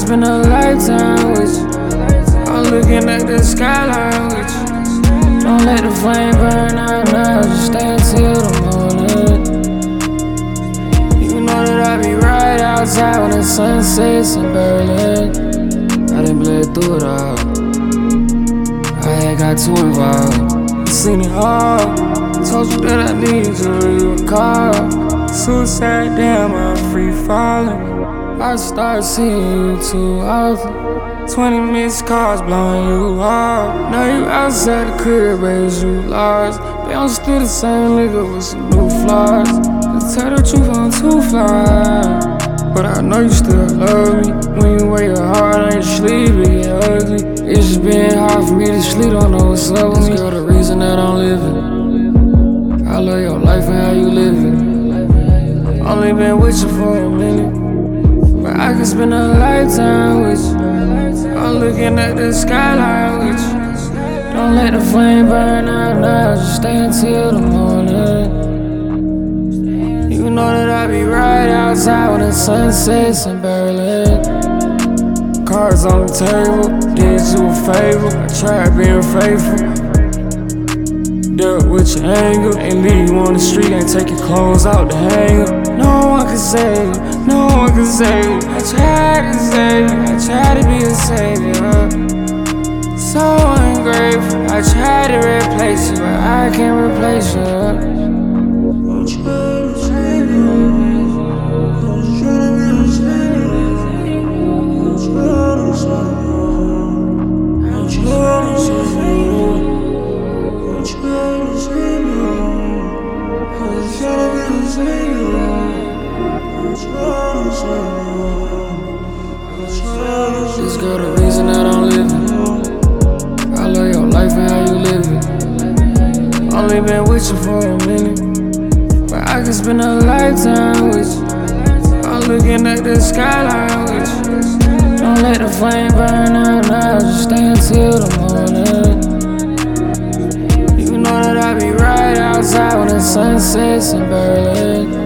spend a lifetime with you. I'm looking at the skyline with you. Don't let the flame burn out now, just stay until the morning. You know that I be right outside when the sun sets in Berlin. I done bled through it all, I ain't got too involved. Seen it all, told you that I need to recall. Suicide, damn, I'm free falling. I start seeing you too often. 20 missed calls blowing you off. Now you outside the crib, raise you lost. But I'm still the same nigga with some new flaws. To tell the truth, I'm too fly, but I know you still love me. When you wear your heart on your sleeve, it get ugly. It's just been hard for me to sleep, don't know what's up with me. This girl the reason that I'm living. I love your life and how you living. Only been with you for a minute, but I could spend a lifetime with you. I'm looking at the skyline with you. Don't let the flame burn out now, just stay until the morning. You know that I be right outside when the sun sets in Berlin. Cards on the table, did you a favor. I tried being faithful, dealt with your anger. Ain't leave you on the street, ain't take your clothes out the hanger. No one can save you, no one can save you. I tried to save you, I tried to be a savior. So ungrateful, I tried to replace you, but I can't replace you. This girl the reason that I'm living. I love your life and how you living. Only been with you for a minute, but I could spend a lifetime with you. I'm looking at the skyline with you. Don't let the flame burn out now, just stay until the morning. You know that I be right outside when the sun sets in Berlin.